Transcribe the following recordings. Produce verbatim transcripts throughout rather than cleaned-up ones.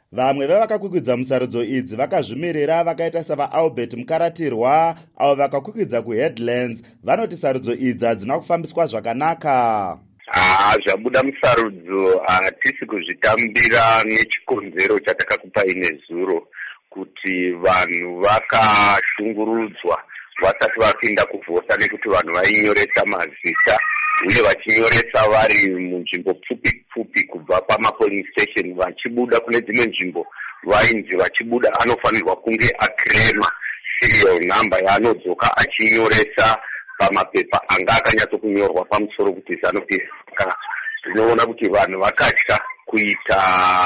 Vamwe vevakakwikvidza musarudzo idzi vakazvimirira vakaita savaAlbert Mukaratirwa avo vakakwikvidza kuHeadlands vanoti sarudzo idzi hadzina kufambiswa zvakanaka. Ah, zvabuda musarudzo hatisi kuzvitambira nechikonzero chatakakupai nezuro kuti vanhu vakashungurudzwa vasati vapinda kuvhota nekuti vanhu vainyoresa mazita uye vachinyoresa vari munzvimbo pfupi pfupi kubva pamapolling station vachibuda kune dzimwe nzvimbo vainzi vachibuda anofanirwa kunge akrema serial number yaanodzoka achinyoresa pamapepa anga akanyatsokunyorwa pamusoro kuti ZANU-PF. Tinoona kuti vanhu vakatya kuita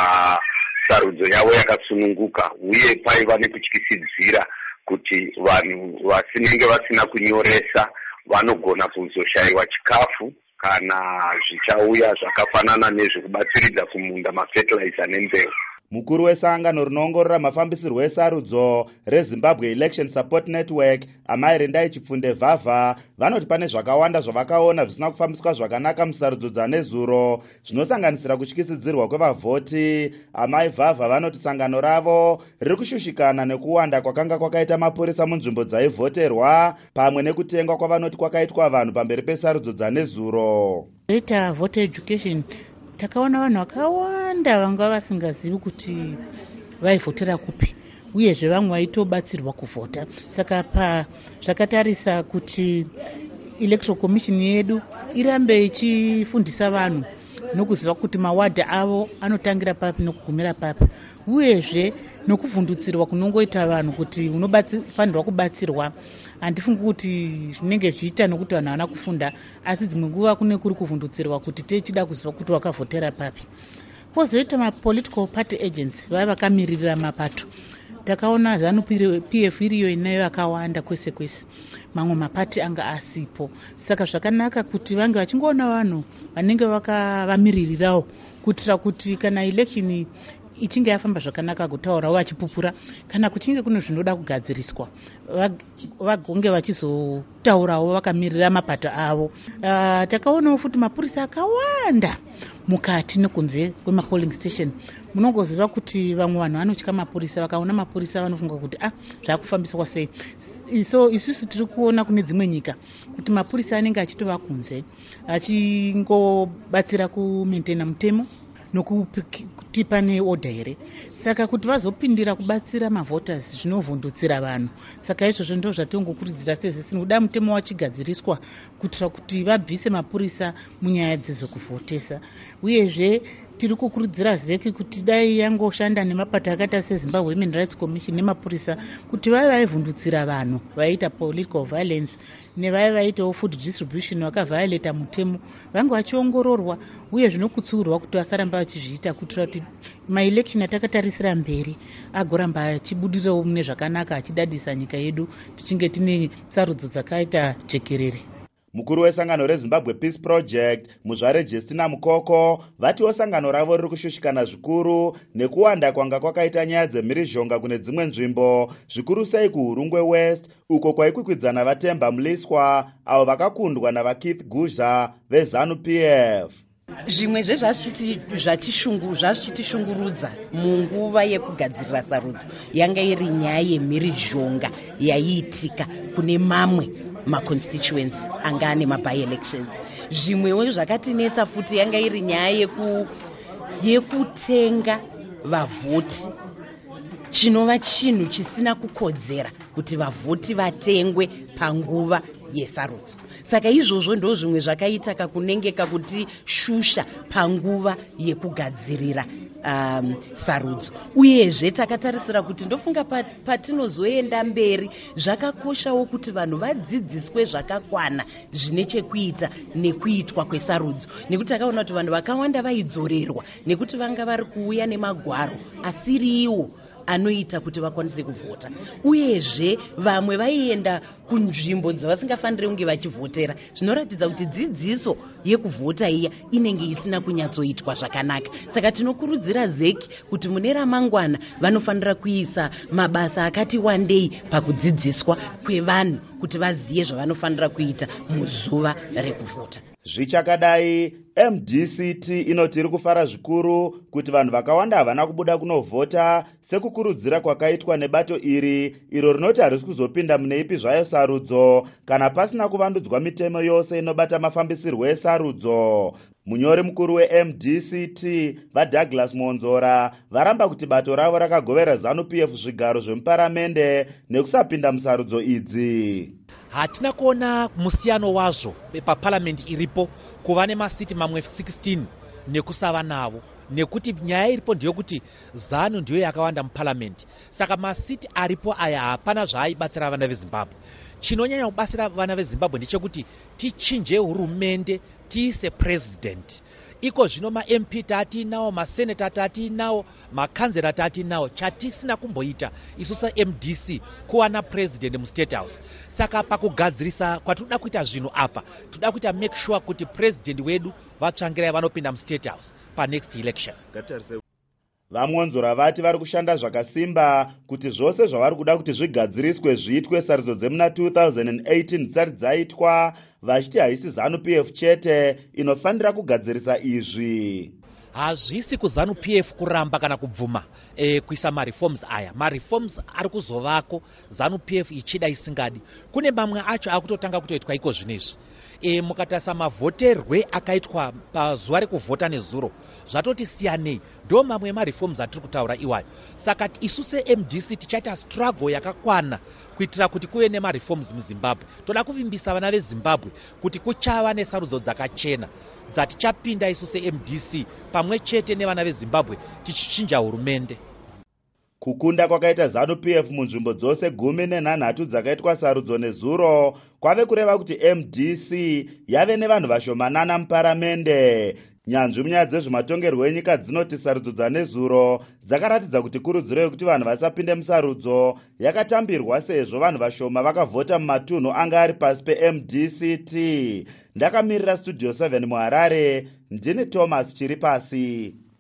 sarudzo yavo yakatsununguka uye paiva nekutyisidzira kuti vanhu vasinenge vasina kunyoresa vanogona kuzoshayiwa chikafu kana zvichauya zvakafanana nezvekubatsiridza kumunda mafertilizer nembeu. Mukuru wesangano rinoongorora mafambisirwo esarudzo reZimbabwe Election Support Network Amai Rendai Chipfunde Vhavha vanoti pane zvakawanda zvavakaona zvisina kufambiswa zvakanaka musarudzo dzanezuro zvinosanganisira kutyisidzirwa kwevavhoti. Amai Vhavha vanoti sangano ravo riri kushushikana nekuwanda kwakanga kwakaita mapurisa munzvimbo dzaivhoterwa pamwe nekutengwa kwavanoti kwakaitwa vanhu pamberi pesarudzo dzanezuro. Data voter education takaona vanhu vakawanda vanga vasingazivi kuti vaivhotera kupi uyezve vamwe vaitobatsirwa kuvhota. Saka pa zvakatarisa kuti electoral commission yedu irambe ichifundisa vanhu nokuziva kuti mawadha avo anotangira papi nokugumira papi uyezve nokuvhundutsirwa kunongoita vanhu kuti unofanirwa kubatsirwa. Handifungi kuti zvinenge zviita nokuti vanhu havana kufunda, asi dzimwe nguva kune kuri kuvhundutsirwa kuti tichida kuziva kuti wakavhotera papi. Pozoita mapolitical party agents vaya vakamirira mapato. Takaona ZANU-P F iriyo inayo vakawanda kwese kwese, mamwe mapati anga asipo. Saka zvakanaka kuti vange vachingoona vanhu vanenge vakavamiririrawo kuitira kuti kana election ichinge yafamba zvakanaka kutaurawo vachipupura kana kuchinge kune zvinoda kugadziriswa vagonge vachizotaurawo vakamirira mapato avo. Uh, takaonawo futi mapurisa akawanda mukati nekunze kwemapolling station. Munongoziva kuti vamwe vanhu vanotya mapurisa, vakaona mapurisa vanofunga kuti ah zvakufambiswa sei. So isusu tiri kuona kune dzimwe nyika kuti mapurisa anenge achitova kunze achingobatsira kumaintaina mutemo nokuti pane order here. Saka kuti vazopindira kubatsira mavoters zvinovhundutsira vanhu. Saka izvozvo ndizvo zvatongokurudzira sezisi tinoda mutemo wachigadziriswa kuitira kuti vabvise mapurisa munyaya dzezvekuvhotesa. Uyezve tiri kukurudzira zeki kuti dai yangoshanda nemapato akaita seZimbabwe Human Rights Commission nemapurisa kuti vave vaivhundutsira vanhu vaita political violence nevaya vaitawo food distribution vakaviolata mutemo vange vachiongororwa uye zvinokutsurwa kuti vasaramba vachizviita kuitira kuti maelection atakatarisira mberi agoramba achibudirirawo mune zvakanaka achidadisa nyika yedu tichinge tine sarudzo dzakaita jekerere. Mukuru wesangano reZimbabwe Peace Project Muzvare Justina Mukoko vatiwo sangano ravo riri kushushikana zvikuru nekuwanda kwanga kwakaita nyaya dzemhirizhonga kune dzimwe nzvimbo zvikuru sei kuHurungwe West uko kwaikwikwidzana vaTemba Mliswa avo vakakundwa navaKeith Guzha veZANU-P F. Zvimwe zvezvatishungu zvazvichitishungurudza munguva yekugadzirira sarudzo yanga iri nyaya yemhirizhonga yaiitika kune mamwe maconstituents anga ane maby-elections. Zvimwewo zvakatinetsa futi yanga iri nyaya yeku yekutenga vavhoti, chinova chinhu chisina kukodzera kuti vavhoti vatengwe panguva yesarudzo. Saka izvozvo ndo zvimwe zvakaita kakunenge kakuti shusha panguva yekugadzirira um, sarudzo. Uyezve takatarisira kuti ndofunga patinozoenda mberi zvakakoshawo kuti vanhu vadzidziswe zvakakwana zvine chekuita nekuitwa kwesarudzo, nekuti takaona kuti vanhu vakawanda vaidzorerwa nekuti vanga vari kuuya nemagwaro asiriwo anoita kuti vakwanise kuvhota. Uyezve vamwe vaienda kunzvimbo dzavasingafaniri kunge vachivhotera, zvinoratidza kuti dzidziso yekuvhota iya inenge isina kunyatsoitwa zvakanaka. Saka tinokurudzira zeki kuti mune ramangwana vanofanira kuisa mabasa akati wandei pakudzidziswa kwevanhu kuti vaziye zvavanofanira kuita muzuva rekuvhota. Zvichakadai, M D C T inoti iri kufara zvikuru kuti vanhu vakawanda havana kubuda kunovhota sekukurudzira kwakaitwa nebato iri, iro rinoti harisi kuzopinda mune ipi zvayo sarudzo kana pasina kuvandudzwa mitemo yose inobata mafambisirwo esarudzo. Munyori mukuru we-M D C T vaDouglas Monzora varamba kuti bato ravo rakagovera ZANU P F zvigaro zvemuparamende nekusapinda musarudzo idzi. Hatina kuona musiyano wazvo paparliament iripo kuva nemasiti mamwe sixteen nekusava navo, nekuti nyaya iripo ndeyekuti ZANU ndiyo yakawanda muparliament. Saka masiti aripo aya hapana zvaaibatsira vana veZimbabwe. Chinonyanya kubatsira vana veZimbabwe ndechekuti tichinje hurumende tiise president. Iko zvino ma-M P tatinawo, maseneta tatinawo, makanzera tatinawo, chatisina kumboita isusa M D C kuwana president mu State House. Saka pakugadzirisa kwatinoda kuita zvinhu apa, toda kuita make sure kuti president wedu vatsvangira vanopinda mu State House pa next election. Vamonzora vati vari kushanda zvakasimba kuti zvose zvavari kuda kuti zvigadziriswe zviitwe sarudzo dzemuna two thousand eighteen dzisati dzaitwa, vachiti haisi ZANU P F chete inofanira kugadzirisa izvi. Hazvisi kuZANU P F kuramba kana kubvuma e, kuisa mareforms aya. Mareforms ari kuzovako ZANU P F ichida isingadi. Kune mamwe acho akutotanga kutoitwa iko zvinezvi. E, mukatasa mavhoterwe akaitwa pazuva rekuvhota nezuro zvatoti siyanei, ndo mamwe emareforms atiri kutaura iwayo. Saka isuse M D C tichaita struggle yakakwana kuitira kuti kuve nemareforms muZimbabwe. Toda kuvimbisa vana veZimbabwe kuti kuchava nesarudzo dzakachena dzatichapinda isuse M D C pamwe chete nevana veZimbabwe tichichinja hurumende. Kukunda kwakaita ZANU P F munzvimbo dzose gumi nenhanhatu dzakaitwa sarudzo nezuro kwave kureva kuti M D C yave nevanhu vashomanana muparamende. Nyanzvi munyaya dzezvematongerwo enyika dzinoti sarudzo dzanezuro dzakaratidza kuti kurudziro yekuti vanhu vasapinde musarudzo yakatambirwa sezvo vanhu vashoma vakavhota mumatunhu anga ari pasi pe-M D C T. Ndakamirira Studio seven muHarare, ndini Thomas Chiripasi.